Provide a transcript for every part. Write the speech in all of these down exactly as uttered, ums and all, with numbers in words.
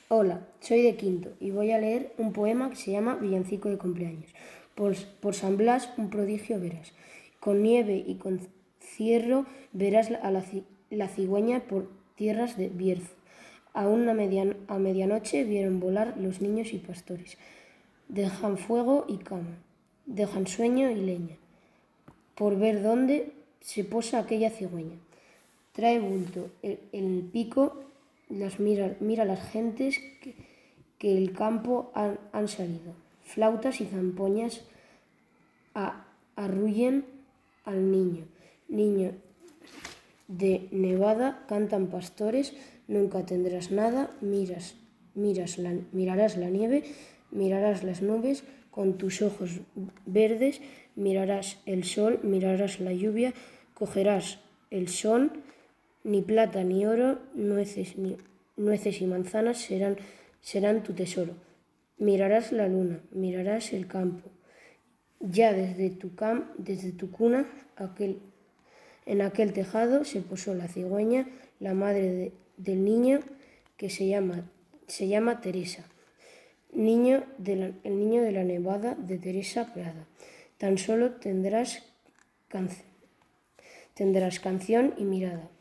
Hola, soy de quinto y voy a leer un poema que se llama Villancico de cumpleaños. Por, por San Blas un prodigio verás. Con nieve y con cierro verás a la, la cigüeña por tierras de Bierzo. A una median, a medianoche vieron volar los niños y pastores. Dejan fuego y cama, dejan sueño y leña, por ver dónde se posa aquella cigüeña. Trae bulto el, el pico, las mira, mira las gentes que, que el campo han, han salido. Flautas y zampoñas a, arrullen al niño. Niño de nevada cantan pastores, nunca tendrás nada, miras, miras la, mirarás la nieve, mirarás las nubes con tus ojos verdes, mirarás el sol, mirarás la lluvia, cogerás el sol. Ni plata ni oro, nueces, ni, nueces y manzanas serán, serán tu tesoro. Mirarás la luna, mirarás el campo. Ya desde tu, cam, desde tu cuna, aquel, en aquel tejado se posó la cigüeña, la madre de, del niño que se llama, se llama Teresa. Niño de la, el niño de la nevada de Teresa Prada. Tan solo tendrás, can, tendrás canción y mirada.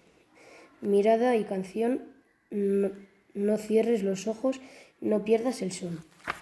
Mirada y canción, no, no cierres los ojos, no pierdas el sueño.